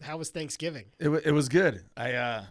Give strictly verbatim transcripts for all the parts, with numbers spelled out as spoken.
how was Thanksgiving? It, w- it was good. I uh,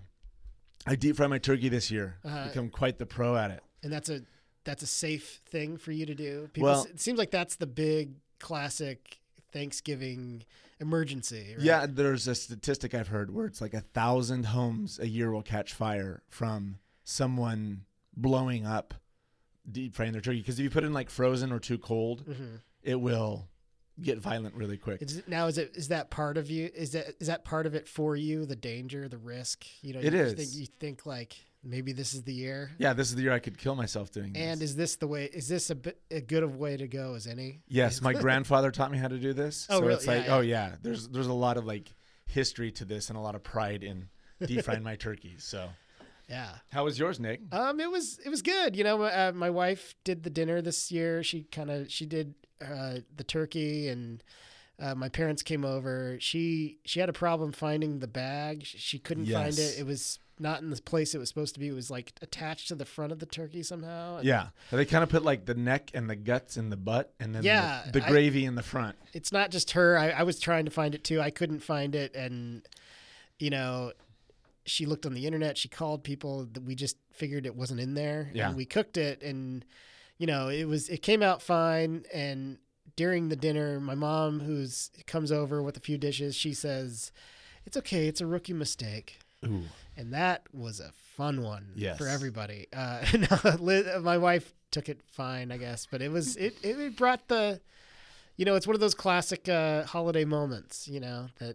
I deep fried my turkey this year. Uh-huh. Become quite the pro at it. And that's a that's a safe thing for you to do. People, Well- it seems like that's the big classic Thanksgiving emergency. Right? Yeah, there's a statistic I've heard where it's like a thousand homes a year will catch fire from someone blowing up deep frying their turkey. Because if you put it in like frozen or too cold, Mm-hmm. it will get violent really quick. Is it, now is it is that part of you? Is that is that part of it for you? The danger, the risk. You know, It you is. Think, you think like maybe this is the year. Yeah, this is the year I could kill myself doing this. And is this the way? Is this a bit a good of way to go as any? Yes, my grandfather taught me how to do this. Oh, so really? it's like, Yeah, yeah. oh yeah, there's there's a lot of like history to this and a lot of pride in deep frying my turkeys. So, Yeah. how was yours, Nick? Um, it was it was good. You know, uh, my wife did the dinner this year. She kind of she did uh, the turkey, and uh, my parents came over. She she had a problem finding the bag. She, she couldn't find Yes. it. It was not in the place it was supposed to be. It was like attached to the front of the turkey somehow. And Yeah, they kind of put like the neck and the guts in the butt, and then Yeah, the, the I- gravy in the front. It's not just her. I, I was trying to find it too. I couldn't find it, and you know, she looked on the internet. She called people. That we just figured it wasn't in there. Yeah. And we cooked it, and you know, it was it came out fine. And during the dinner, my mom, who's comes over with a few dishes, she says, "It's okay. It's a rookie mistake." Ooh, And that was a fun one Yes. for everybody. Uh, no, Liz, my wife took it fine, I guess, but it was it, it brought the, you know, it's one of those classic uh, holiday moments, you know, that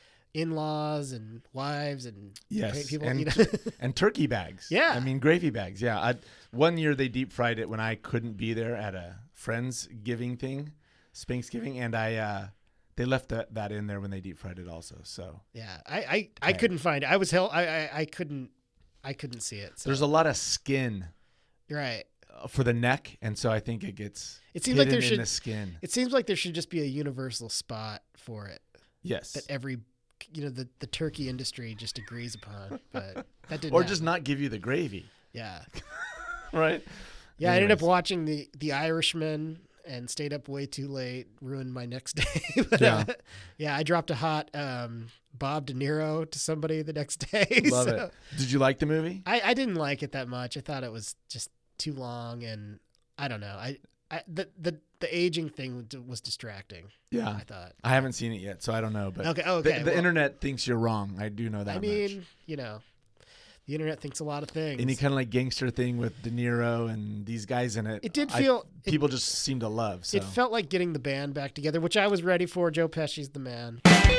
in-laws and wives and yes, people, and you know. and turkey bags. Yeah. I mean gravy bags. Yeah, I, one year they deep fried it when I couldn't be there at a friend's giving thing, Spanksgiving, and I uh, they left that, that in there when they deep fried it also. So yeah, I I, I Yeah. couldn't find it. I was hell. I, I I couldn't I couldn't see it. So. there's a lot of skin right. uh, for the neck, and so I think it gets It seems like hidden there in should. the skin. It seems like there should just be a universal spot for it Yes, that every, you know, the the turkey industry just agrees upon. But that didn't. or happen. just not give you the gravy, Yeah. right? Yeah, I ended up Anyways. watching the the Irishman and stayed up way too late, ruined my next day. But, Yeah. uh, yeah, I dropped a hot um, Bob De Niro to somebody the next day. Love so it. Did you like the movie? I, I didn't like it that much. I thought it was just too long, and I don't know. I, I the the the aging thing was distracting. Yeah, I thought. I haven't seen it yet, so I don't know. But Okay, okay. the, the well, internet thinks you're wrong. I do know that I much. mean, you know, the internet thinks a lot of things. Any kind of like gangster thing with De Niro and these guys in it. It did I- feel- it- people just seem to love. So It felt like getting the band back together, which I was ready for. Joe Pesci's the man.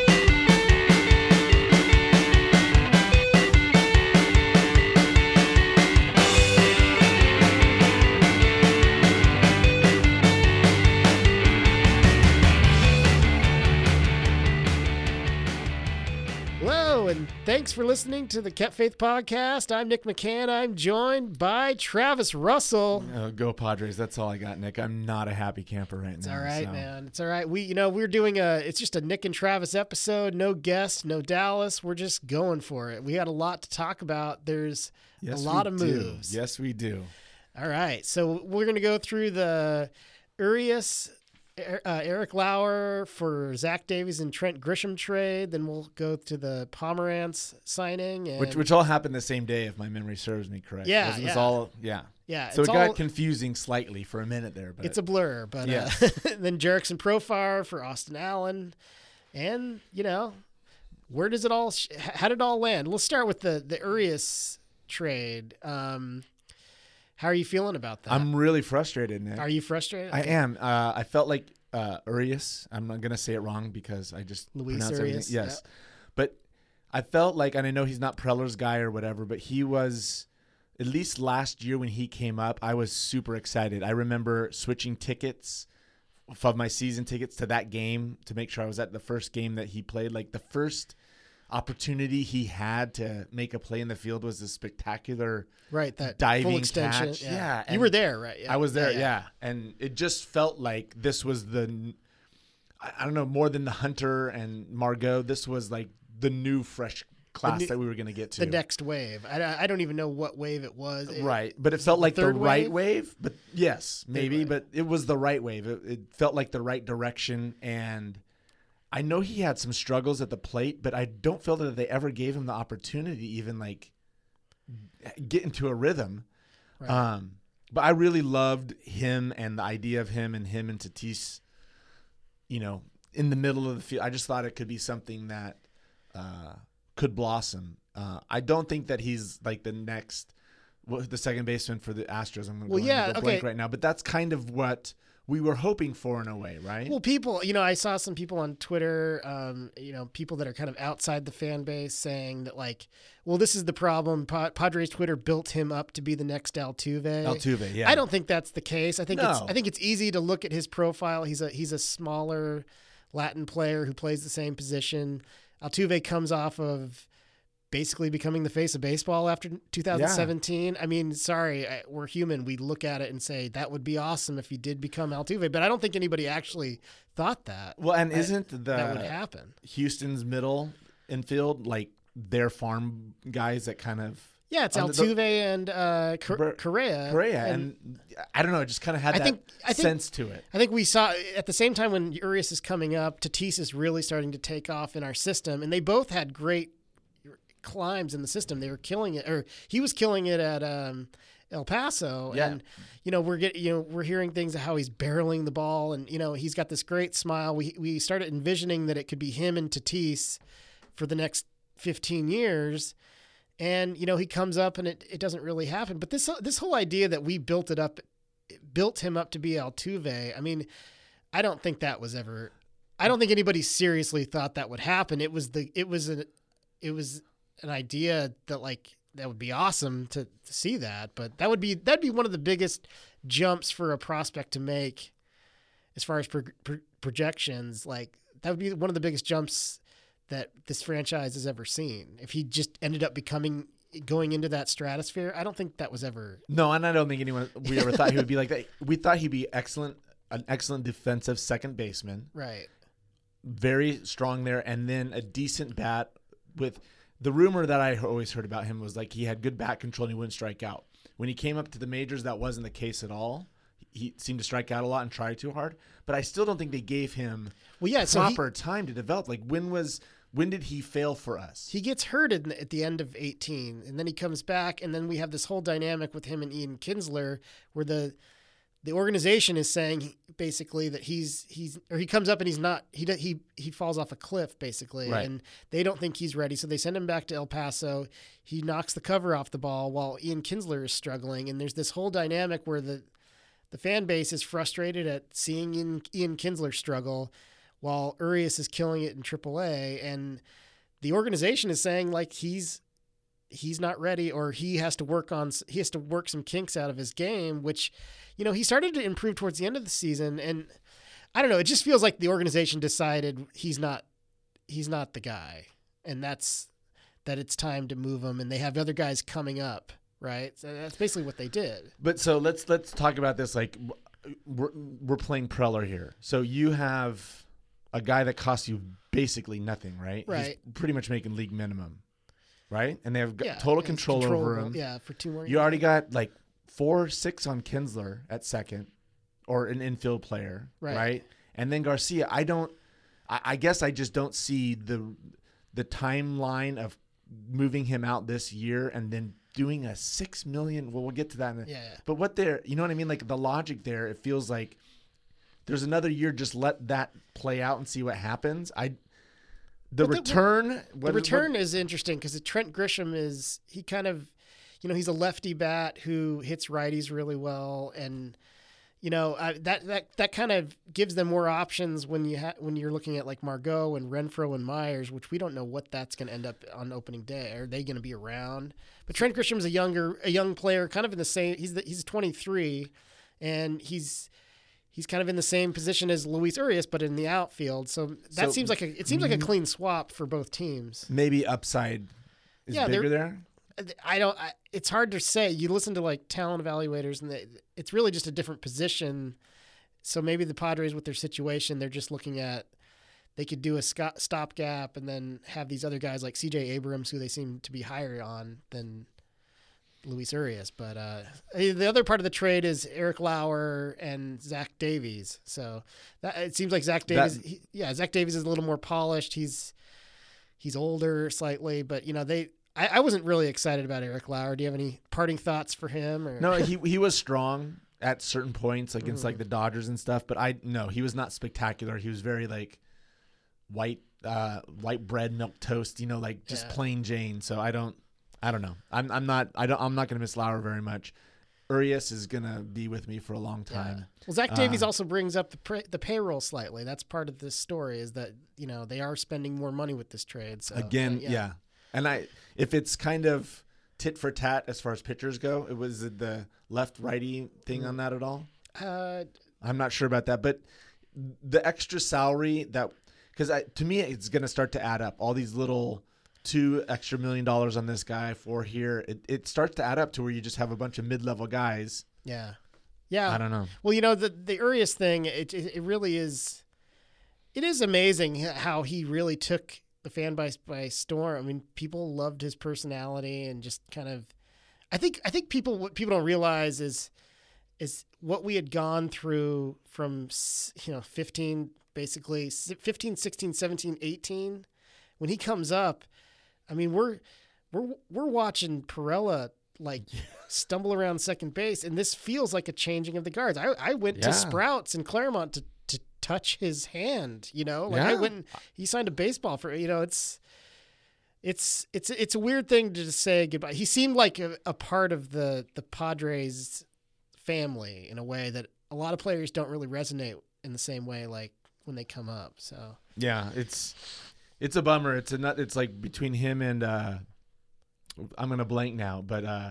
Hello, and thanks for listening to the Kept Faith Podcast. I'm Nick McCann. I'm joined by Travis Russell. Uh, go Padres. That's all I got, Nick. I'm not a happy camper right It's now. all right, so. man. It's all right. We, you know, we're doing a, it's just a Nick and Travis episode. No guest, no Dallas. We're just going for it. We got a lot to talk about. There's Yes, a lot we of do. moves. Yes, we do. All right. So we're going to go through the Urias, uh, Eric Lauer for Zach Davies and Trent Grisham trade. Then we'll go to the Pomerantz signing. And Which which all happened the same day, if my memory serves me correct. Yeah, Wasn't this yeah. all yeah. yeah, So it's it got all, confusing slightly for a minute there, but it's a blur. But Yes. uh, then Jerickson Profar for Austin Allen. And, you know, where does it all, sh- how did it all land? Let's start with the, the Urias trade. Um, how are you feeling about that? I'm really frustrated, Nick. Are you frustrated? I Okay. am. Uh, I felt like uh, Urias. I'm not gonna say it wrong because I just Luis pronounce Urias, everything. Yes, but I felt like, and I know he's not Preller's guy or whatever, but he was. At least last year when he came up, I was super excited. I remember switching tickets of my season tickets to that game to make sure I was at the first game that he played. Like the first opportunity he had to make a play in the field was a spectacular Right, that diving full extension. catch. Yeah, Yeah, you and were there, right? Yeah. I was there, yeah, And it just felt like this was the, I I don't know, more than the Hunter and Margot. This was like the new fresh class new- that we were going to get to. The next wave. I, I don't even know what wave it was. It- Right, but it felt like the third right wave? wave. But yes, maybe, wave. but it was the right wave. It, it felt like the right direction, and I know he had some struggles at the plate, but I don't feel that they ever gave him the opportunity to even like get into a rhythm. Right. Um, but I really loved him and the idea of him and him and Tatis, you know, in the middle of the field. I just thought it could be something that uh, could blossom. Uh, I don't think that he's like the next, well, the second baseman for the Astros. I'm going Well, to yeah, go okay. blank right now, but that's kind of what we were hoping for in a way, right? Well, people, you know, I saw some people on Twitter, um, you know, people that are kind of outside the fan base saying that, like, well, this is the problem. Pa- Padres Twitter built him up to be the next Altuve. Altuve, yeah. I don't think that's the case. I think No. it's I think it's easy to look at his profile. He's a he's a smaller Latin player who plays the same position. Altuve comes off of basically becoming the face of baseball after two thousand seventeen. Yeah. I mean, sorry, we're human. We look at it and say that would be awesome if he did become Altuve, but I don't think anybody actually thought that. Well, and that, isn't the that would happen? Houston's middle infield like their farm guys that kind of yeah, it's Altuve the, and uh, Correa. Correa, and, and I don't know, it just kind of had I that think, I think, sense to it. I think we saw at the same time when Urias is coming up, Tatis is really starting to take off in our system, and they both had great climbs in the system. They were killing it, or he was killing it at um, El Paso. Yeah. And you know, we're getting, you know, we're hearing things of how he's barreling the ball, and you know, he's got this great smile. We we started envisioning that it could be him and Tatis for the next fifteen years. And you know, he comes up and it, it doesn't really happen. But this this whole idea that we built it up, built him up to be Altuve. I mean, I don't think that was ever. I don't think anybody seriously thought that would happen. It was the it was a it was an idea that like that would be awesome to, to see that, but that would be that'd be one of the biggest jumps for a prospect to make as far as pro, pro, projections. Like that would be one of the biggest jumps that this franchise has ever seen. If he just ended up becoming going into that stratosphere, I don't think that was ever. No, and I don't think anyone we ever thought he would be like that. We thought he'd be excellent, an excellent defensive second baseman, right? Very strong there, and then a decent bat with. The rumor that I always heard about him was like he had good bat control and he wouldn't strike out. When he came up to the majors, that wasn't the case at all. He seemed to strike out a lot and try too hard. But I still don't think they gave him well, yeah, proper so he, time to develop. Like when was when did he fail for us? He gets hurt in, at the end of eighteen, and then he comes back, and then we have this whole dynamic with him and Ian Kinsler where the the organization is saying basically that he's he's or he comes up and he's not he he he falls off a cliff basically, right. And they don't think he's ready, so they send him back to El Paso. He knocks the cover off the ball while Ian Kinsler is struggling, and there's this whole dynamic where the the fan base is frustrated at seeing Ian, Ian Kinsler struggle while Urias is killing it in triple A, and the organization is saying like he's he's not ready, or he has to work on he has to work some kinks out of his game, which, you know, he started to improve towards the end of the season, and I don't know, it just feels like the organization decided he's not he's not the guy, and that's that it's time to move him, and they have other guys coming up, right? So that's basically what they did. But so let's let's talk about this. Like we're we're playing Preller here, so you have a guy that costs you basically nothing, right? Right. He's pretty much making league minimum. Right? And they have yeah, total control over him. Yeah, for two more years. You already got like four, six on Kinsler at second, or an infield player, right? right? And then Garcia, I don't, I, I guess I just don't see the the timeline of moving him out this year and then doing a six million. Well, we'll get to that. In a, yeah, yeah. But what they're, you know what I mean? Like the logic there, it feels like there's another year. Just let that play out and see what happens. I. The but return, the, what, the return what, is interesting because Trent Grisham is he kind of, you know, he's a lefty bat who hits righties really well, and you know uh, that that that kind of gives them more options when you ha- when you're looking at like Margot and Renfroe and Myers, which we don't know what that's going to end up on opening day. Are they going to be around? But Trent Grisham's a younger a young player, kind of in the same. He's the, he's twenty-three, and he's. He's kind of in the same position as Luis Urias, but in the outfield. So that so, seems like a it seems like a clean swap for both teams. Maybe upside is yeah, bigger there. I don't. I, it's hard to say. You listen to like talent evaluators, and they, it's really just a different position. So maybe the Padres, with their situation, they're just looking at they could do a stopgap and then have these other guys like C J Abrams, who they seem to be higher on than Luis Urias. But uh, the other part of the trade is Eric Lauer and Zach Davies. So that, it seems like Zach Davies, That, he, yeah, Zach Davies is a little more polished. He's he's older slightly, but you know they. I, I wasn't really excited about Eric Lauer. Do you have any parting thoughts for him? Or? No, he he was strong at certain points against Mm. like the Dodgers and stuff, but I no, he was not spectacular. He was very like white uh white bread milk toast, you know, like just Yeah. plain Jane. So I don't I don't know. I'm I'm not I don't I'm not going to miss Lauer very much. Urias is going to be with me for a long Yeah. time. Well, Zach Davies Uh, also brings up the pay, the payroll slightly. That's part of this story is that you know they are spending more money with this trade. So Again, uh, yeah. And I if it's kind of tit for tat as far as pitchers go, it was the left righty thing Mm. on that at all? Uh, I'm not sure about that, but the extra salary that because to me it's going to start to add up. All these little two extra million dollars on this guy, four here, it, it starts to add up to where you just have a bunch of mid-level guys. yeah, yeah. I don't know. Well, you know the the Urias thing. It it, it really is. It is amazing how he really took the fan base by storm. I mean, people loved his personality and just kind of. I think I think people what people don't realize is is what we had gone through from you know fifteen basically fifteen, sixteen, seventeen, eighteen when he comes up. I mean, we're we're we're watching Pirella like stumble around second base, and this feels like a changing of the guards. I I went Yeah. to Sprouts in Claremont to to touch his hand, you know? Like I Yeah. went and he signed a baseball for, you know, it's it's it's it's a weird thing to just say goodbye. He seemed like a, a part of the the Padres family in a way that a lot of players don't really resonate in the same way like when they come up. So Yeah, it's it's a bummer. It's a nut. It's like between him and uh, I'm gonna blank now, but uh,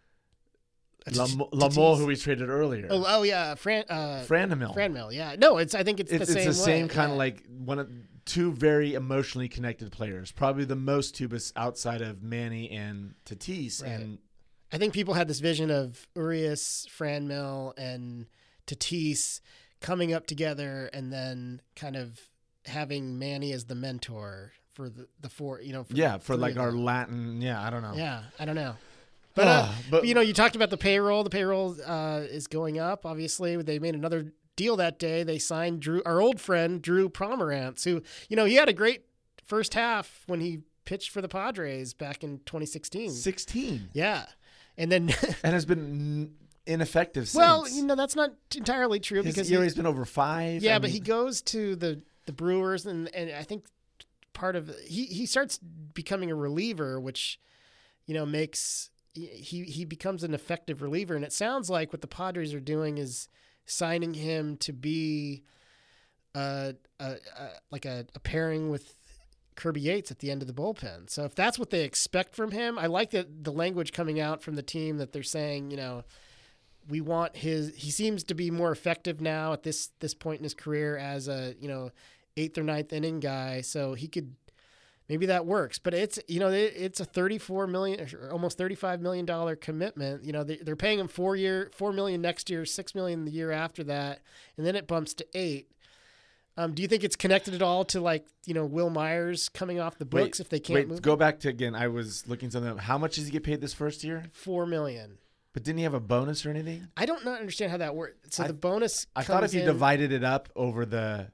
Lam- Lamole, who we traded earlier, Oh, oh yeah, Fran uh Franmil. Franmil, yeah. No, it's I think it's, It's, the it's same the same way, kind of yeah. like one of two very emotionally connected players. Probably the most Tubas outside of Manny and Tatis. Right. And I think people had this vision of Urias, Franmil, and Tatis coming up together and then kind of having Manny as the mentor for the, the four, you know. For yeah, the for three like of our them. Latin. Yeah, I don't know. Yeah, I don't know. But, uh, Ah, but you know, you talked about the payroll. The payroll uh, is going up, obviously. They made another deal that day. They signed Drew, our old friend, Drew Pomerantz, who, you know, he had a great first half when he pitched for the Padres back in twenty sixteen. sixteen. Yeah. And then, And has been ineffective since. well, you know, that's not entirely true His because E R he, A's been over five. yeah, I but mean, he goes to the, the Brewers and, and I think part of he, he starts becoming a reliever, which, you know, makes he, he becomes an effective reliever. And it sounds like what the Padres are doing is signing him to be uh, a, a, like a, a pairing with Kirby Yates at the end of the bullpen. So if that's what they expect from him, I like that the language coming out from the team that they're saying, you know, we want his, he seems to be more effective now at this, this point in his career as a, you know, eighth or ninth inning guy. So he could, maybe that works, but it's, you know, it, it's a thirty-four million, or almost thirty-five million dollars commitment. You know, they, they're paying him four year, four million next year, six million the year after that. And then it bumps to eight. Um, do you think it's connected at all to like, you know, Will Myers coming off the books wait, if they can't wait, move go him? back to again. I was looking something up. How much does he get paid this first year? Four million. But didn't he have a bonus or anything? I don't not understand how that works. So I- the bonus. I thought if comes you in- divided it up over the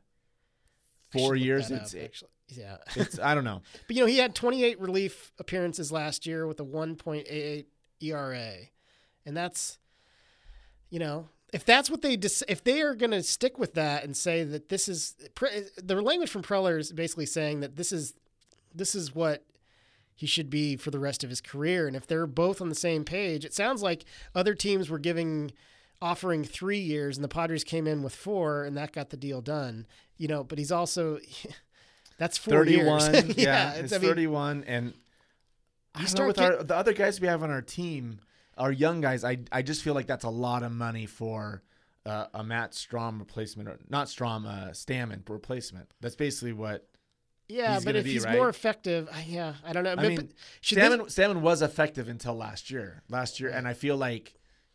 I should four look years, that it's up, actually. Yeah. it's I don't know. But you know, he had twenty-eight relief appearances last year with a one point eight eight E R A, and that's, you know, if that's what they dis- if they are going to stick with that and say that this is the language from Preller is basically saying that this is this is what he should be for the rest of his career, and if they're both on the same page, it sounds like other teams were giving offering three years, and the Padres came in with four, and that got the deal done. You know, but he's also. That's four thirty-one. years. yeah, yeah, it's I mean, thirty-one, and I don't know start with get- our the other guys we have on our team, our young guys. I I just feel like that's a lot of money for uh, a Matt Strom replacement, or not Strom, uh, Stammen replacement. That's basically what. Yeah, he's but gonna if be, he's right? more effective, I- yeah, I don't know. I But- mean, but should Stammen this- Stammen was effective until last year. Last year, Right. and I feel like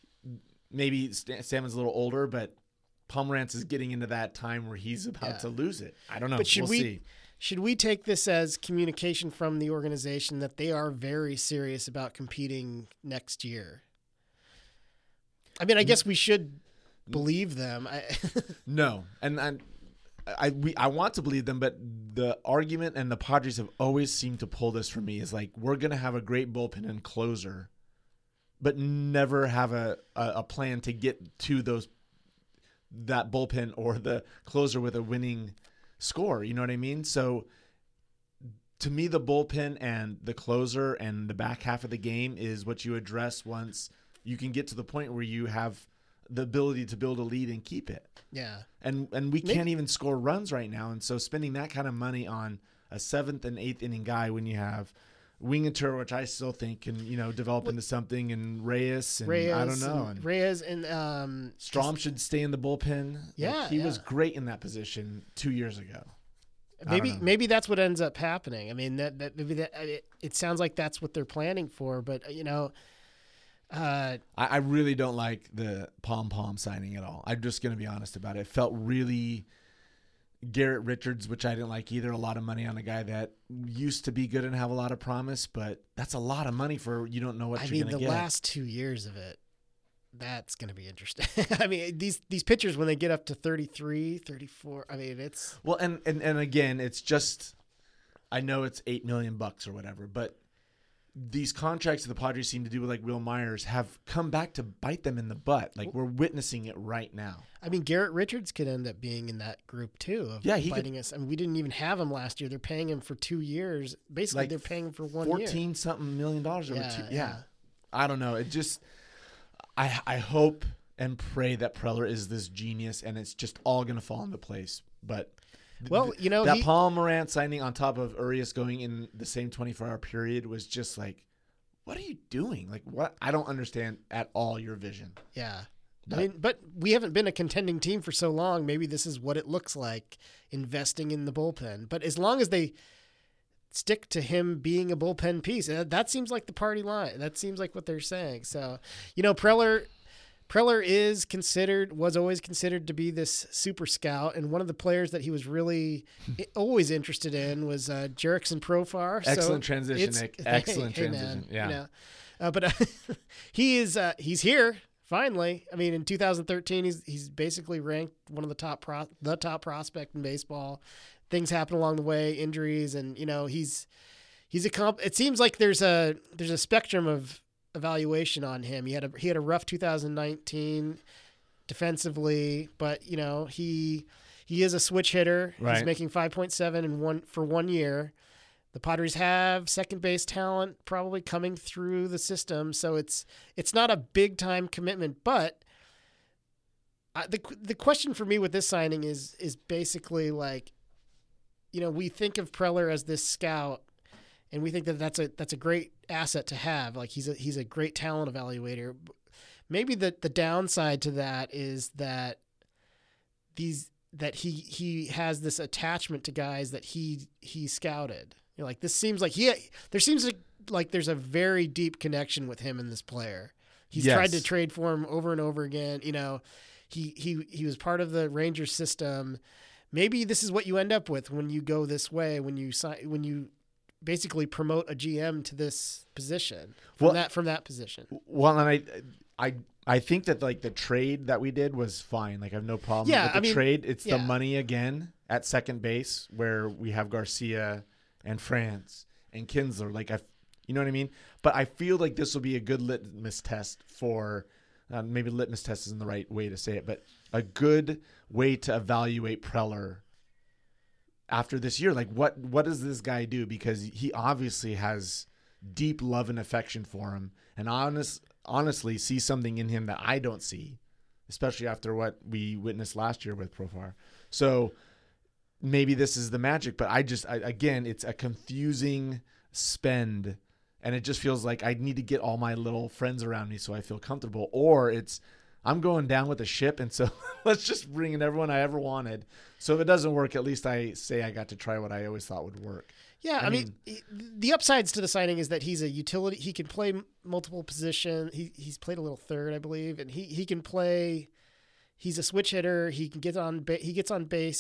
maybe St- Stammen's a little older, but Pomerantz is getting into that time where he's about Yeah. to lose it. I don't know. But should we'll we- see. should we take this as communication from the organization that they are very serious about competing next year? I mean, I guess we should believe them. I no, and and I we I want to believe them, but the argument and the Padres have always seemed to pull this for me is like we're gonna have a great bullpen and closer, but never have a, a, a plan to get to those that bullpen or the closer with a winning score. You know what I mean? So to me, the bullpen and the closer and the back half of the game is what you address once you can get to the point where you have the ability to build a lead and keep it. Yeah. And and we Maybe. can't even score runs right now. And so spending that kind of money on a seventh and eighth inning guy when you have Wingater, which I still think can, you know, develop into something, and Reyes and Reyes, I don't know. and And Reyes and um, Strom should stay in the bullpen. Yeah, Like, he yeah. was great in that position two years ago. I maybe don't know. maybe that's what ends up happening. I mean, that, that maybe that it, it sounds like that's what they're planning for, but you know, uh, I, I really don't like the pom pom signing at all. I'm just going to be honest about it. It felt really Garrett Richards, which I didn't like either. A lot of money on a guy that used to be good and have a lot of promise, but that's a lot of money for you don't know what I you're mean, going the to get. last two years of it, that's going to be interesting. I mean, these these pitchers when they get up to thirty-three, thirty-four, I mean, it's Well, and, and and again, it's just I know it's eight million bucks or whatever, but these contracts that the Padres seem to do with like Will Myers have come back to bite them in the butt. Like we're witnessing it right now. I mean, Garrett Richards could end up being in that group too. Of Yeah, he biting could- us. I mean, we didn't even have him last year. They're paying him for two years. Basically, Like they're paying him for one year. Fourteen something million dollars over Yeah, two. Yeah. yeah. I don't know. It just I I hope and pray that Preller is this genius and it's just all gonna fall into place. But th- Well, you know, that he- Paul Morant signing on top of Urias going in the same twenty-four hour period was just like, what are you doing? Like what? I don't understand at all your vision. Yeah. But- I mean, but we haven't been a contending team for so long. Maybe this is what it looks like investing in the bullpen. But as long as they stick to him being a bullpen piece, uh, that seems like the party line. That seems like what they're saying. So, you know, Preller, Preller is considered, was always considered to be this super scout. And one of the players that he was really i- always interested in was uh, Jerickson Profar. So Excellent transition, it's- Nick. hey, Excellent hey, transition. man, Yeah. you know. Uh, but uh, he is, uh, he's here. Finally, I mean, in two thousand thirteen, he's he's basically ranked one of the top pro, the top prospect in baseball. Things happen along the way, injuries, and you know he's he's a comp. It seems like there's a there's a spectrum of evaluation on him. He had a he had a rough two thousand nineteen defensively, but you know he he is a switch hitter. Right. He's making five point seven in one for one year. The Padres have second base talent probably coming through the system, so it's it's not a big time commitment. But I, the the question for me with this signing is is basically like, you know, we think of Preller as this scout, and we think that that's a that's a great asset to have. Like he's a he's a great talent evaluator. Maybe the the downside to that is that these that he he has this attachment to guys that he he scouted. You know, like this seems like he there seems like, like there's a very deep connection with him and this player. He's Yes. tried to trade for him over and over again. You know, he he he was part of the Rangers system. Maybe this is what you end up with when you go this way, when you sign when you basically promote a G M to this position from Well- that from that position. Well, and I, I, I think that like the trade that we did was fine. Like I have no problem Yeah, with the I mean, trade. It's yeah. the money again at second base where we have Garcia and France and Kinsler. Like I, you know what I mean. But I feel like this will be a good litmus test for. Uh, maybe litmus test isn't the right way to say it, but a good way to evaluate Preller after this year. Like what what does this guy do? Because he obviously has deep love and affection for him, and honest honestly see something in him that I don't see, especially after what we witnessed last year with Profar. So maybe this is the magic, but I just I, again it's a confusing spend. And it just feels like I need to get all my little friends around me so I feel comfortable. Or it's I'm going down with the ship, and so let's just bring in everyone I ever wanted. So if it doesn't work, at least I say I got to try what I always thought would work. Yeah, I, I mean, he- the upsides to the signing is that he's a utility. He can play m- multiple positions. He he's played a little third, I believe, and he he can play. He's a switch hitter. He can get on. Ba- he gets on base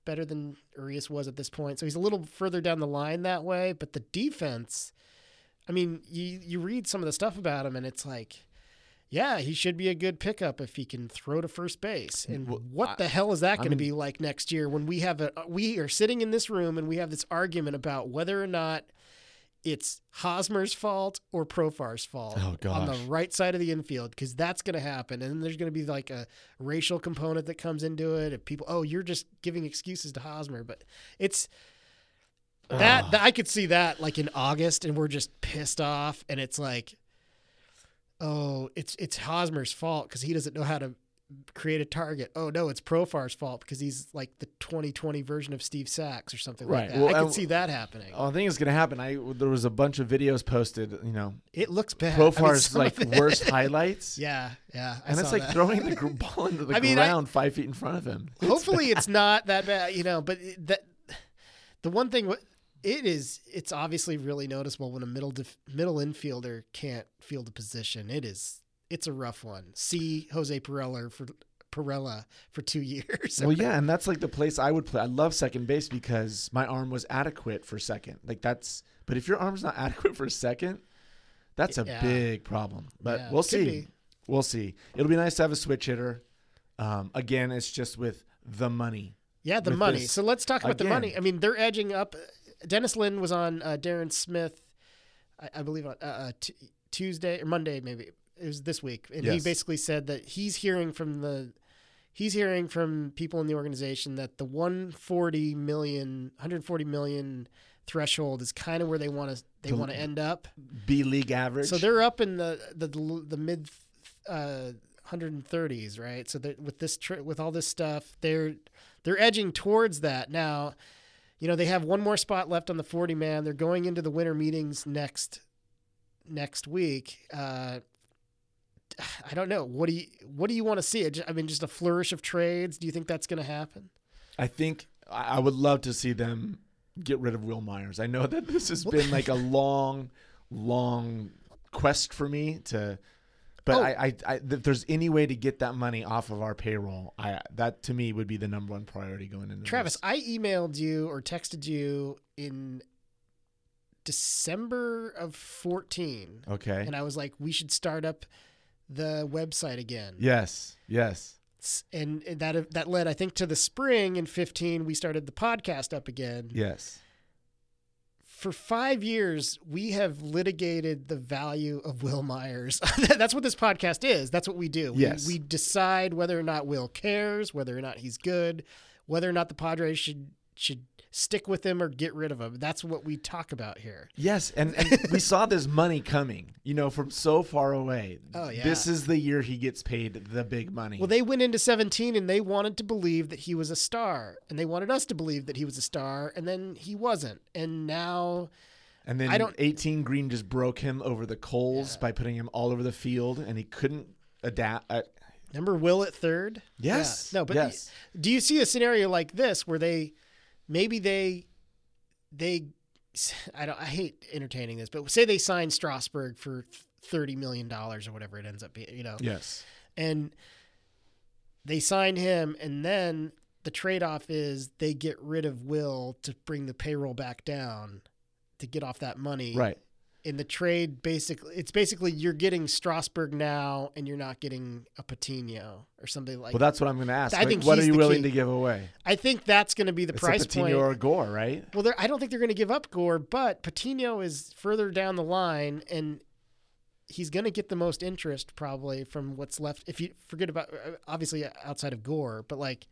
better than Urias was at this point. So he's a little further down the line that way. But the defense, I mean, you you read some of the stuff about him, and it's like, yeah, he should be a good pickup if he can throw to first base. And Well, what I- the hell is that I going to mean- be like next year when we have a we are sitting in this room and we have this argument about whether or not it's Hosmer's fault or Profar's fault Oh, on the gosh. right side of the infield, because that's going to happen. And then there's going to be like a racial component that comes into it. If people, oh, you're just giving excuses to Hosmer, but it's that, Ugh. that I could see that like in August, and we're just pissed off, and it's like, oh, it's it's Hosmer's fault because he doesn't know how to create a target. Oh no, it's Profar's fault because he's like the twenty twenty version of Steve Sachs or something Right. like that. Well, I could and- see that happening. Oh, I think it's gonna happen. I there was a bunch of videos posted. You know, It looks bad. I mean, Profar's some like of it- worst highlights. Yeah, yeah. I And it's saw like that. throwing the gr- ball into the I mean, I- ground five feet in front of him. It's Hopefully, bad. it's not that bad, you know. But it- that the one thing, what- it is, it's obviously really noticeable when a middle def, middle infielder can't field a position. It is, it's a rough one. See Jose Pirela for Pirela for two years. Well, yeah, and that's like the place I would play. I love second base because my arm was adequate for second. Like that's, but if your arm's not adequate for second, that's a Yeah. big problem. But Yeah, we'll could see. be. We'll see. It'll be nice to have a switch hitter. Um, again, it's just with the money. Yeah, the with money. this So let's talk about the again. money. I mean, they're edging up. Dennis Lin was on uh, Darren Smith, I, I believe, on uh, uh, t- Tuesday or Monday, maybe it was this week, and he Yes. basically said that he's hearing from the he's hearing from people in the organization that the one forty million, one hundred forty million threshold is kind of where they want to they To- want to end up. B league average. So they're up in the the the mid uh, one hundred thirties, right? So that with this tri- with all this stuff, they're they're edging towards that now. You know, they have one more spot left on the forty man. They're going into the winter meetings next next week. Uh, I don't know. What do you what do you want to see? I mean, just a flourish of trades. Do you think that's going to happen? I think I I would love to see them get rid of Will Myers. I know that this has Well- been like a long, long quest for me to, but Oh. I, I, I, if there's any way to get that money off of our payroll, I that to me would be the number one priority going into Travis, this. I emailed you or texted you in December of fourteen. Okay. And I was like, we should start up the website again. Yes. Yes. S- And and that that led, I think, to the spring in fifteen. We started the podcast up again. Yes. For five years, we have litigated the value of Will Myers. That's what this podcast is. That's what we do. We, Yes. we decide whether or not Will cares, whether or not he's good, whether or not the Padres should should stick with him or get rid of him. That's what we talk about here. Yes, and, and we saw this money coming, you know, from so far away. Oh, yeah. This is the year he gets paid the big money. Well, they went into seventeen and they wanted to believe that he was a star, and they wanted us to believe that he was a star, and then he wasn't. And now, and then I don't- eighteen Green just broke him over the coals Yeah. by putting him all over the field, and he couldn't adapt. Uh, remember Will at third? yes. Yeah. No, but yes. do you see a scenario like this where they maybe they they I don't I hate entertaining this, but say they sign Strasburg for thirty million dollars or whatever it ends up being, you know. Yes. And they sign him, and then the trade-off is they get rid of Will to bring the payroll back down to get off that money. Right. In the trade, basically, it's basically you're getting Strasburg now, and you're not getting a Patino or something like. Well, that's what I'm going to ask. I Like, think what are he's you the willing key. to give away? I think that's going to be the It's price a Patino point. or a Gore, right? Well, they're- I don't think they're going to give up Gore, but Patino is further down the line, and he's going to get the most interest probably from what's left. If you forget about, obviously outside of Gore, but like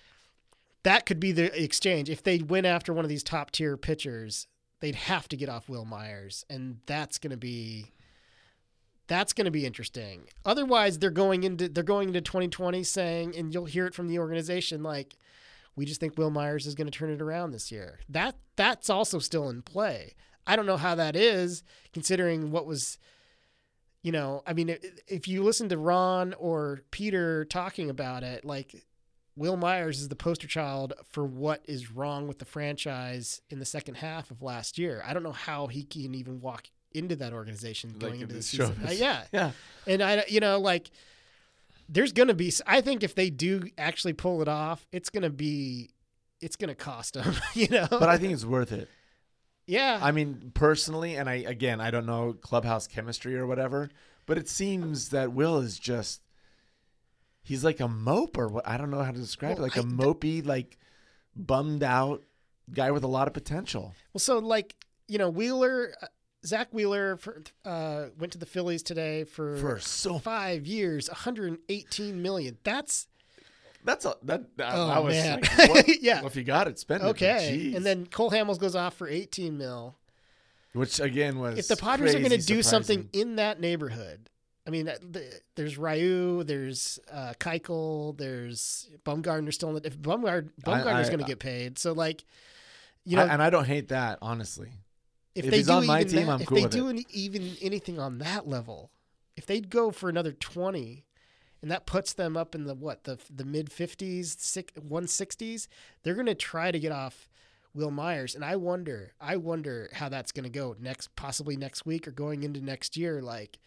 that could be the exchange. If they went after one of these top tier pitchers, they'd have to get off Will Myers, and that's going to be that's going to be interesting. Otherwise, they're going into they're going into twenty twenty saying, and you'll hear it from the organization, like, we just think Will Myers is going to turn it around this year. That that's also still in play. I don't know how that is, considering what was, you know, I mean, if you listen to Ron or Peter talking about it, like, Will Myers is the poster child for what is wrong with the franchise in the second half of last year. I don't know how he can even walk into that organization going Like, into the it season. shows. Uh, yeah. Yeah. And I, you know, like, there's going to be, I think if they do actually pull it off, it's going to be it's going to cost him, you know. But I think it's worth it. Yeah. I mean, personally, and I again, I don't know clubhouse chemistry or whatever, but it seems that Will is just he's like a mope or what I don't know how to describe well, it, like I, a mopey, like bummed out guy with a lot of potential. Well, so like, you know, Wheeler, uh, Zach Wheeler for, uh, went to the Phillies today for, For so five years, one hundred eighteen million. That's That's a that, that Oh, I was man. like, what? Yeah. Well, if you got it, spend okay. it. Jeez. And then Cole Hamels goes off for eighteen mil. Which again was If the Padres are going to crazy do surprising. something in that neighborhood, I mean, the, there's Ryu, there's uh, Keuchel, there's Bumgarner still in the. If Bumgard, Bumgarner's I- going to get paid, so like, you know, I, and I don't hate that, honestly. if, if they he's do on my even team, that, I'm if cool they with do it. any, even anything on that level, if they'd go for another twenty, and that puts them up in the what the the mid fifties, one sixties, they're going to try to get off Will Myers, and I wonder, I wonder how that's going to go next, possibly next week or going into next year. Like,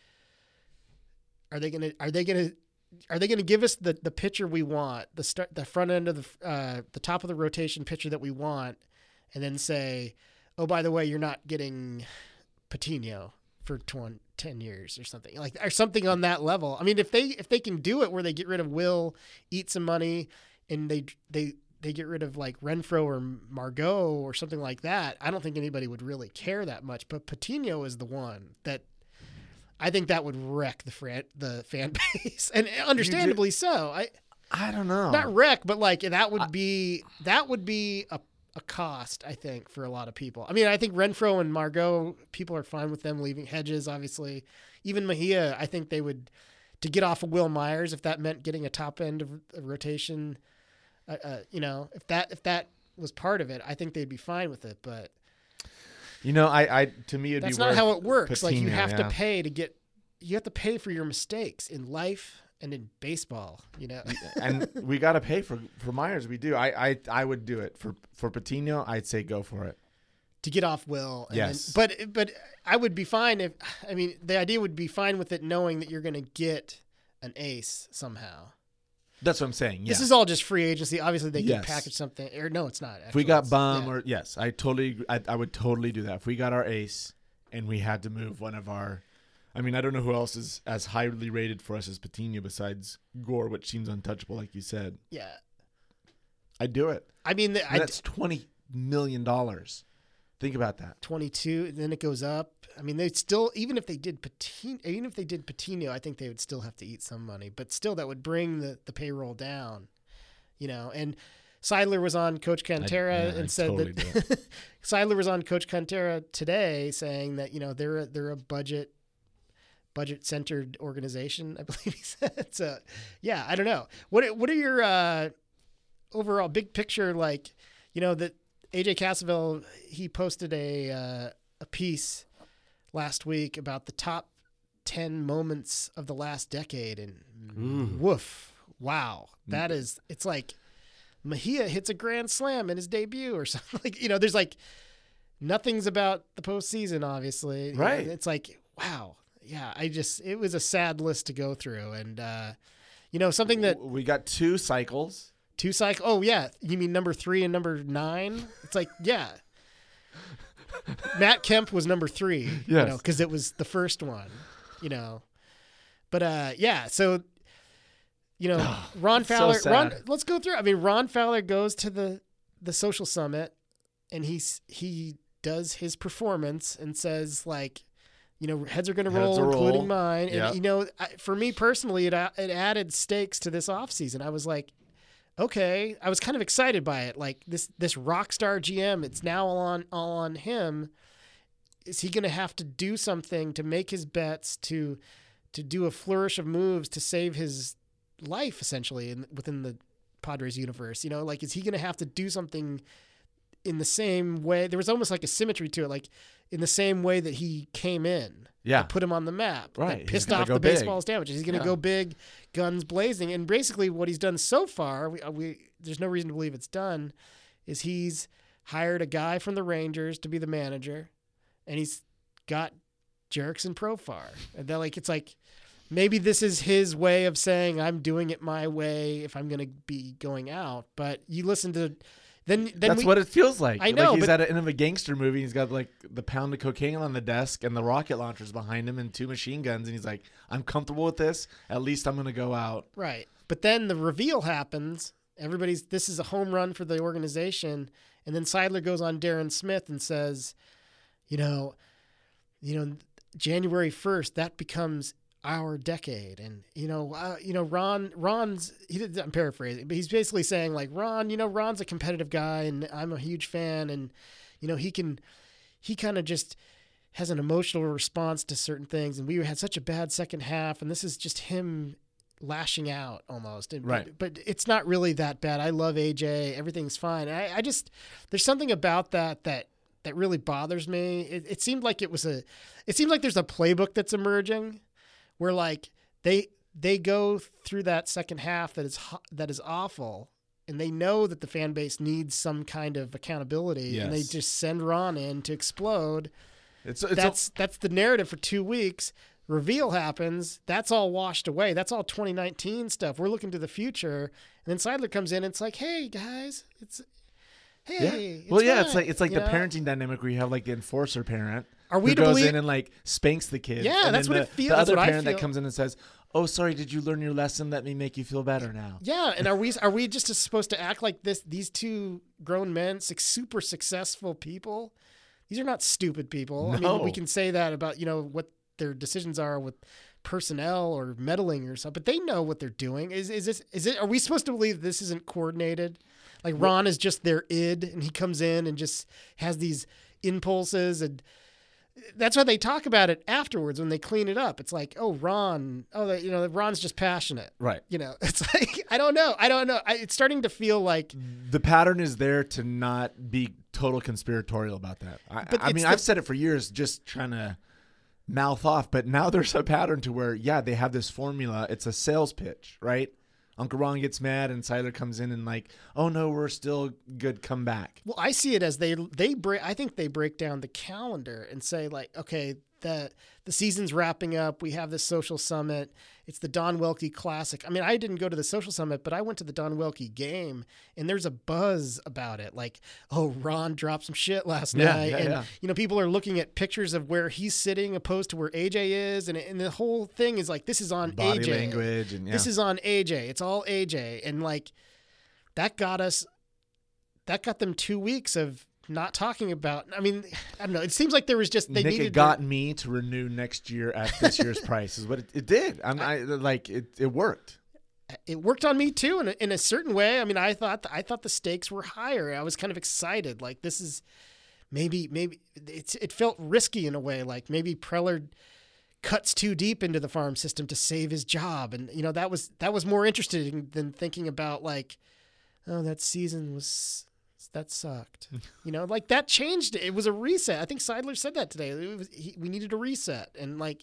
are they going to, are they going to, are they going to give us the the pitcher we want, the start, the front end of the, uh, the top of the rotation pitcher that we want, and then say, oh, by the way, you're not getting Patino for twenty, ten years or something like, or something on that level. I mean, if they, if they can do it where they get rid of Will, eat some money, and they, they, they get rid of like Renfroe or Margot or something like that, I don't think anybody would really care that much. But Patino is the one that I think that would wreck the fan, the fan base, and understandably so. I I don't know. not wreck, but like that would be that would be a a cost, I think, for a lot of people. I mean, I think Renfroe and Margot, people are fine with them leaving. Hedges, obviously, even Mejia, I think they would to get off of Will Myers if that meant getting a top end of a rotation. Uh, uh, you know, if that if that was part of it, I think they'd be fine with it. But You know, I, I to me it'd that's be not worth how it works. Like you Patino, have yeah. to pay to get, you have to pay for your mistakes in life and in baseball. You know, and we got to pay for for Myers. We do. I, I I would do it for for Patino. I'd say go for it. to get off Will. And Yes. then, but but I would be fine if, I mean, the idea would be fine with it knowing that you're going to get an ace somehow. That's what I'm saying. Yeah. This is all just free agency. Obviously, they can Yes. package something. Or no, it's not. if Actually, we got It's- Bum yeah. or yes, I totally agree. I, I would totally do that. If we got our ace and we had to move one of our, I mean, I don't know who else is as highly rated for us as Patino besides Gore, which seems untouchable, like you said. Yeah. I'd do it. I mean, the, And I, that's twenty million dollars. Think about that. twenty-two, and then it goes up. I mean, they still, even if they did Patino, even if they did Patino, I think they would still have to eat some money. But still, that would bring the, the payroll down, you know. And Seidler was on Coach Cantera yeah, and I'd said totally that Seidler was on Coach Cantera today saying that, you know, they're a, they're a budget budget centered organization, I believe he said. So, yeah, I don't know. What what are your uh, overall big picture, like, you know, that A J Cassavell, he posted a uh, a piece last week about the top ten moments of the last decade, and Ooh. woof, wow, that is, it's like Mejia hits a grand slam in his debut or something. Like, you know, there's like nothing's about the postseason, obviously. Right. It's like, wow, yeah. I just, it was a sad list to go through, and uh, you know, something that We got two cycles. two cycle. Oh yeah, you mean number three and number nine? It's like, yeah. Matt Kemp was number three, you Yes. know, because it was the first one, you know. But uh, yeah, so you know, Ron so Fowler. sad. Ron, let's go through. I mean, Ron Fowler goes to the the social summit, and he's he does his performance and says like, you know, heads are going to Heads roll, will roll. including mine. And Yep. you know, I, for me personally, it a- it added stakes to this offseason. I was like, okay, I was kind of excited by it. Like this this rock star G M, it's now all on all on him. Is he going to have to do something to make his bets, to to do a flourish of moves to save his life essentially in, within the Padres universe? You know, like, is he going to have to do something in the same way? There was almost like a symmetry to it, like in the same way that he came in. Yeah. Put him on the map. Right. That He's pissed gotta off go the big. baseball's damages. He's going to Yeah. go big, guns blazing. And basically what he's done so far, we, we there's no reason to believe it's done, is he's hired a guy from the Rangers to be the manager, and he's got Jerickson Profar. And then like, it's like, maybe this is his way of saying, I'm doing it my way if I'm going to be going out. But you listen to, then then That's we, what it feels like. I know, Like he's but- at the end of a gangster movie. He's got like the pound of cocaine on the desk and the rocket launchers behind him and two machine guns. And he's like, I'm comfortable with this. At least I'm going to go out. Right. But then the reveal happens. Everybody's, this is a home run for the organization. And then Seidler goes on Darren Smith and says, you know, you know, January first, that becomes our decade. And, you know, uh, you know, Ron, Ron's, he did, I'm paraphrasing, but he's basically saying like, Ron, you know, Ron's a competitive guy and I'm a huge fan. And, you know, he can, he kind of just has an emotional response to certain things. And we had such a bad second half. And this is just him lashing out almost. And, Right. But, but it's not really that bad. I love A J. Everything's fine. I, I just, there's something about that, that, that really bothers me. It, it seemed like it was a, it seemed like there's a playbook that's emerging where like they, they go through that second half that is, ho- that is awful. And they know that the fan base needs some kind of accountability, Yes. and they just send Ron in to explode. It's, it's That's that's the narrative for two weeks. Reveal happens. That's all washed away. That's all twenty nineteen stuff. We're looking to the future, and then Seidler comes in. And it's like, hey guys, it's yeah. hey. Well, it's yeah, fine, it's like it's like you the know? parenting dynamic where you have like the enforcer parent Are we who to goes believe? in and like spanks the kid. Yeah, and that's then what the, it feels- The that's other what I parent that feel. comes in and says, "Oh, sorry, did you learn your lesson? Let me make you feel better now." Yeah, and are we are we just supposed to act like this? These two grown men, six super successful people. These are not stupid people. I No. mean, we can say that about you know what their decisions are with personnel or meddling or something, but they know what they're doing. Is is this is it? Are we supposed to believe this isn't coordinated? Like Ron is just their id, and he comes in and just has these impulses, and that's why they talk about it afterwards when they clean it up. It's like, oh, Ron, oh, that, you know, Ron's just passionate. Right. You know, it's like, I don't know. I don't know. I, it's starting to feel like, The pattern is there to not be total conspiratorial about that. I, But I it's mean, the- I've said it for years, just trying to mouth off, but now there's a pattern to where, yeah, they have this formula. It's a sales pitch, right? Uncle Ron gets mad and Siler comes in and like, oh no, we're still good. Come back. well, I see it as they, they break, I think they break down the calendar and say like, okay, the, the season's wrapping up. We have this social summit. It's the Don Welke Classic. I mean, I didn't go to the social summit, but I went to the Don Welke game and there's a buzz about it. Like, oh, Ron dropped some shit last Yeah, night. yeah, and, yeah. you know, people are looking at pictures of where he's sitting opposed to where A J is. And, and the whole thing is like, this is on Body A J. language and yeah. This is on A J. It's all A J. And like, that got us, that got them two weeks of not talking about, I mean, I don't know. It seems like there was just, they Nick, needed it got me to renew next year at this year's price is what it, it did. I'm I, like, it, it worked. to, it worked on me too in a, in a certain way. I mean, I thought, I thought the stakes were higher. I was kind of excited. Like this is maybe, maybe it's, it felt risky in a way. Like maybe Preller cuts too deep into the farm system to save his job. And, you know, that was, that was more interesting than thinking about like, oh, that season was, that sucked. You know, like that changed it. It was a reset. I think Seidler said that today. It was, he, we needed a reset. And like,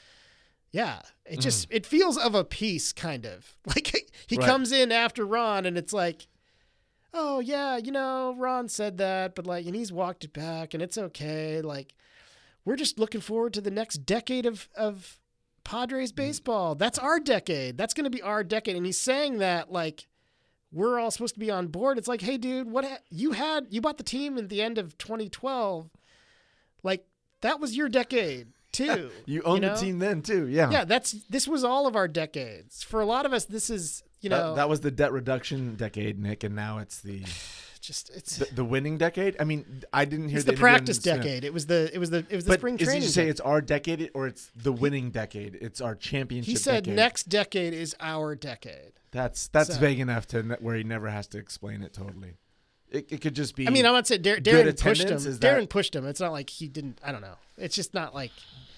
yeah, it just, it feels of a piece kind of like he Right. comes in after Ron and it's like, oh yeah, you know, Ron said that, but like, and he's walked it back and it's okay. Like we're just looking forward to the next decade of, of Padres baseball. That's our decade. That's going to be our decade. And he's saying that like, we're all supposed to be on board. It's like, hey, dude, what ha- you had? You bought the team at the end of twenty twelve. Like that was your decade too. You owned know? the team then too. Yeah. Yeah, that's this was all of our decades. For a lot of us, this is you That, know that was the debt reduction decade, Nick, and now it's the just it's the, the winning decade. I mean, I didn't hear it's the the interview on practice Smith. decade. It was the it was the it was the But spring is he training. just saying decade. it's our decade or it's the winning decade? It's our championship. He said decade. next decade is our decade. That's that's So- vague enough to ne- where he never has to explain it totally. It, it could just be. I mean, I'm not saying Dar- good Darren pushed him. attendance, is Darren that- pushed him. It's not like he didn't. I don't know. It's just not like.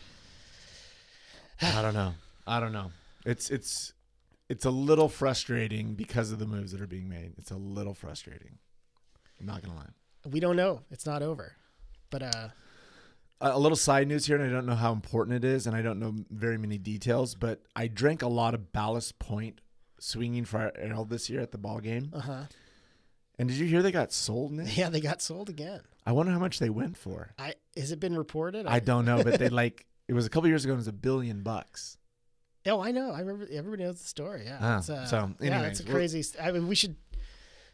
I don't know. I don't know. It's it's it's a little frustrating because of the moves that are being made. It's a little frustrating. I'm not gonna lie. We don't know. It's not over. But uh, A a little side news here, and I don't know how important it is, and I don't know very many details, but I drank a lot of Ballast Point swinging for our ale this year at the ball game. uh huh. And did you hear they got sold, Nick? Yeah, they got sold again. I wonder how much they went for. I has it been reported? I don't know, but they like it was a couple years ago. It was a billion bucks. Oh, I know. I remember. Everybody knows the story. Yeah. Ah, It's, uh, so yeah, anyways, it's a we're- crazy. st- I mean, we should.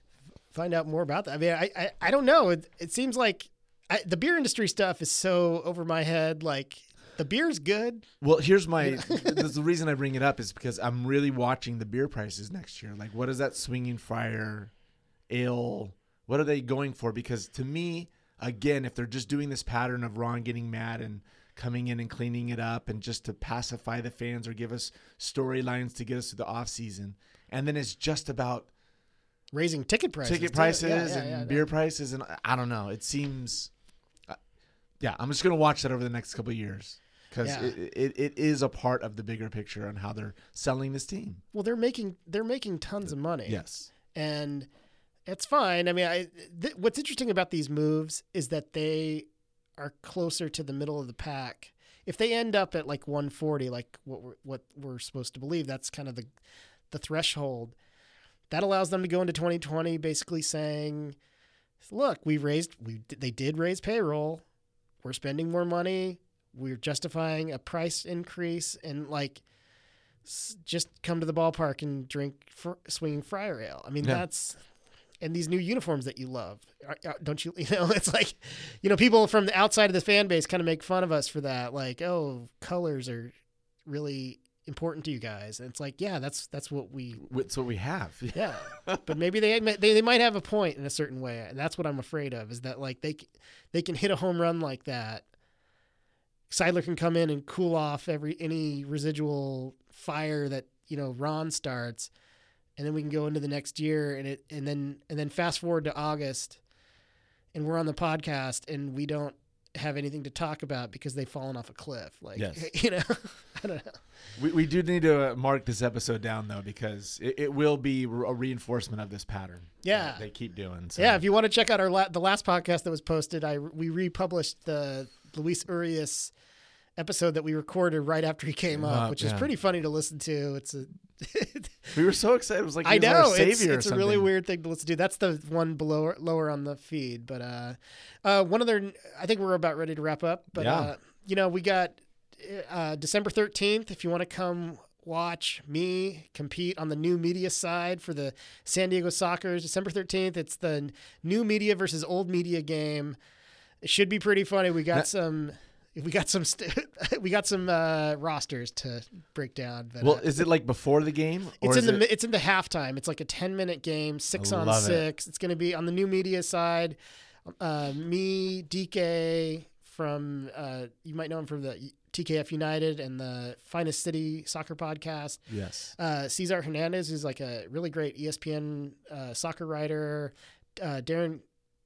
find out more about that. I mean, I I, I don't know. It, it seems like I, the beer industry stuff is so over my head. Like the beer's good. Well, here's my the reason I bring it up is because I'm really watching the beer prices next year. Like, what is that Swinging Friar ale? What are they going for? Because to me, again, if they're just doing this pattern of Ron getting mad and coming in and cleaning it up and just to pacify the fans or give us storylines to get us to the off season, and then it's just about raising ticket prices, ticket prices yeah, yeah, and yeah, beer yeah. prices, and I don't know. It seems, uh, yeah. I'm just gonna watch that over the next couple of years because Yeah. it, it it is a part of the bigger picture on how they're selling this team. Well, they're making they're making tons of money. Yes. And it's fine. I mean, I th- what's interesting about these moves is that they are closer to the middle of the pack. If they end up at like one forty, like what we're, what we're supposed to believe, that's kind of the the threshold. That allows them to go into twenty twenty basically saying, look, we raised we they did raise payroll. We're spending more money. We're justifying a price increase, and like s- just come to the ballpark and drink fr- Swinging Friar Ale. I mean, Yeah. that's and these new uniforms that you love, Are- are- don't you? You know, it's like, you know, people from the outside of the fan base kind of make fun of us for that. Like, oh, colors are really important to you guys. And it's like, yeah, that's that's what we. It's what we have. Yeah, but maybe they, they they might have a point in a certain way, and that's what I'm afraid of. Is that like they they can hit a home run like that. Seidler can come in and cool off every any residual fire that you know Ron starts, and then we can go into the next year, and it and then and then fast forward to August, and we're on the podcast, and we don't have anything to talk about because they've fallen off a cliff. Like, Yes. you know, I don't know. We we do need to uh, mark this episode down though because it, it will be re- a reinforcement of this pattern. Yeah. that they keep doing. So. Yeah, if you want to check out our la- the last podcast that was posted, I we republished the Luis Urias episode that we recorded right after he came up, Uh, which yeah. is pretty funny to listen to. It's a we were so excited. It was like he I was know our savior it's, or it's a really something. weird thing to listen to. That's the one below lower on the feed, but uh, uh, one other. I think we're about ready to wrap up, but Yeah. uh, you know, we got uh, December thirteenth. If you want to come watch me compete on the new media side for the San Diego Sockers, December thirteenth. It's the new media versus old media game. It should be pretty funny. We got That- some. We got some. St- we got some uh, rosters to break down. But, Well, uh, is it like before the game? Or it's in is the it- mi- it's in the halftime. It's like a ten minute game, six I on love it. six. It's going to be on the new media side. Uh, me, D K from uh, you might know him from the T K F United and the Finest City Soccer Podcast. Yes. Uh, Cesar Hernandez, who's like a really great E S P N uh, soccer writer. Uh, Darren.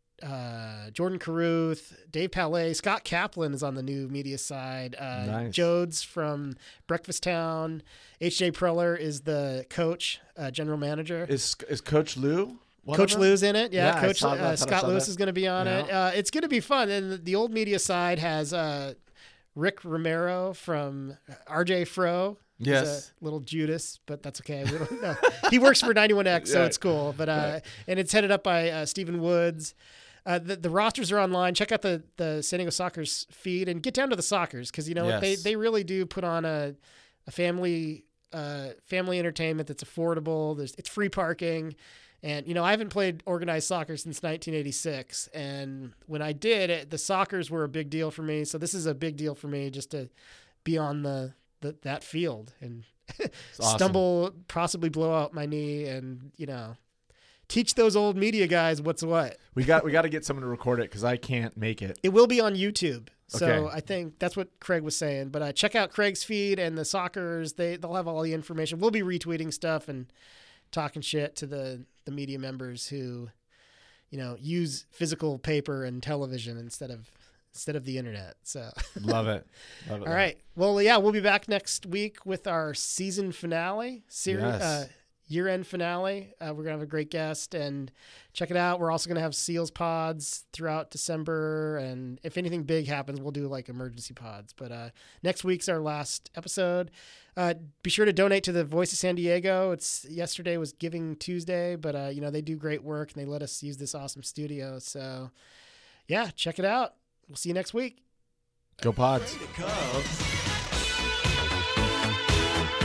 Uh, Jordan Caruth, Dave Palais, Scott Kaplan is on the new media side. Uh, Nice. Jodes from Breakfast Town. H J Preller is the coach, uh, general manager. Is is Coach Lou? one Coach of them? Lou's in it. Yeah, Yeah, I Coach saw that. I uh, thought I Scott saw Lewis that. is going to be on it. Yeah. Uh, it's going to be fun. And the old media side has uh, Rick Romero from R J Fro. He's Yes. a little Judas, but that's okay. We don't know. He works for ninety-one X, so Yeah. it's cool. But uh, Yeah. and it's headed up by uh, Stephen Woods. Uh, the, the rosters are online. Check out the, the San Diego Sockers feed and get down to the Sockers because you know what? they Yes. they really do put on a a family uh, family entertainment that's affordable. There's it's free parking, and you know I haven't played organized soccer since nineteen eighty-six, and when I did, it, the Sockers were a big deal for me. So this is a big deal for me just to be on the, the that field and awesome. stumble, possibly blow out my knee, and you know. Teach those old media guys what's what. We got we got to get someone to record it because I can't make it. It will be on YouTube. So Okay. I think that's what Craig was saying. But uh, check out Craig's feed and the Sockers. They, they'll have all the information. We'll be retweeting stuff and talking shit to the, the media members who, you know, use physical paper and television instead of instead of the internet. So Love it. Love it. all right. Well, yeah, we'll be back next week with our season finale series. Yes. Uh, year-end finale. Uh, we're going to have a great guest and check it out. We're also going to have Seals pods throughout December. And if anything big happens, we'll do like emergency pods. But uh, next week's our last episode. Uh, be sure to donate to the Voice of San Diego. It's yesterday was Giving Tuesday, but uh, you know, they do great work and they let us use this awesome studio. So yeah, check it out. We'll see you next week. Go Pods. The Cubs.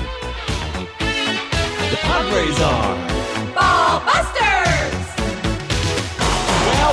The Padres are Ball Busters!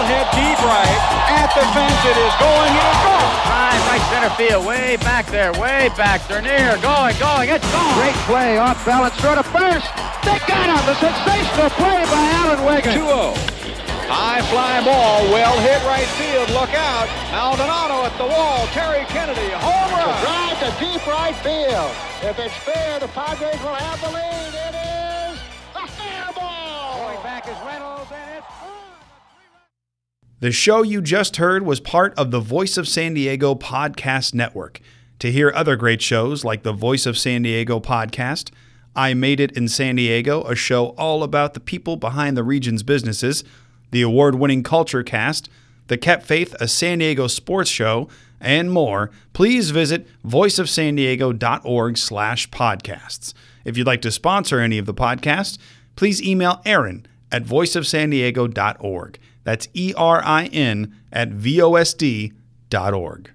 hit deep right at the fence. It is going. It is going. High right center field. Way back there. Way back. They're near. Going. Going. It's gone. Great play off balance. Throw to first. They got him. The sensational play by Alan Wiggins. two oh. High fly ball. Well hit right field. Look out. Maldonado at the wall. Terry Kennedy. Home run. Drive to deep right field. If it's fair, the Padres will have the lead. It is a fair ball. Going back is Reynolds, and it's The show you just heard was part of the Voice of San Diego podcast network. To hear other great shows like the Voice of San Diego podcast, I Made It in San Diego, a show all about the people behind the region's businesses, the award-winning Culture Cast, the Kept Faith, a San Diego sports show, and more, please visit voiceofsandiego.org slash podcasts. If you'd like to sponsor any of the podcasts, please email Aaron at voiceofsandiego dot org. That's E R I N at V O S D dot org.